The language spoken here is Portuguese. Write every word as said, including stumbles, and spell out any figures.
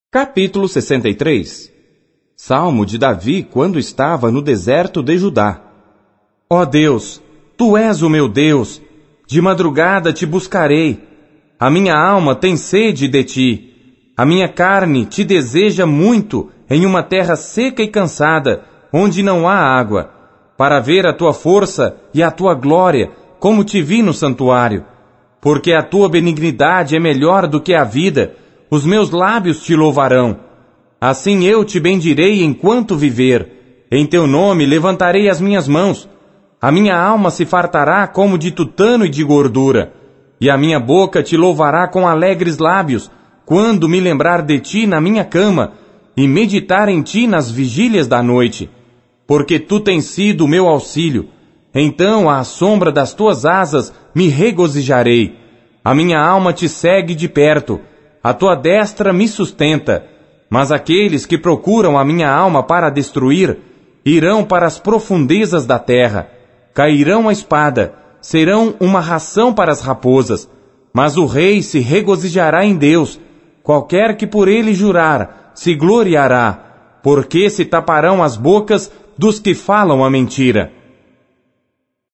Capítulo sessenta e três. Salmo de Davi quando estava no deserto de Judá. Ó Deus, Tu és o meu Deus, de madrugada te buscarei. A minha alma tem sede de Ti. A minha carne te deseja muito em uma terra seca e cansada, onde não há água, para ver a Tua força e a Tua glória, como te vi no santuário. Porque a Tua benignidade é melhor do que a vida, os meus lábios te louvarão. Assim eu te bendirei enquanto viver. Em teu nome levantarei as minhas mãos. A minha alma se fartará como de tutano e de gordura. E a minha boca te louvará com alegres lábios, quando me lembrar de ti na minha cama, e meditar em ti nas vigílias da noite. Porque tu tens sido o meu auxílio. Então, à sombra das tuas asas, me regozijarei. A minha alma te segue de perto. A tua destra me sustenta, mas aqueles que procuram a minha alma para destruir, irão para as profundezas da terra, cairão a espada, serão uma ração para as raposas, mas o rei se regozijará em Deus, qualquer que por ele jurar, se gloriará, porque se taparão as bocas dos que falam a mentira.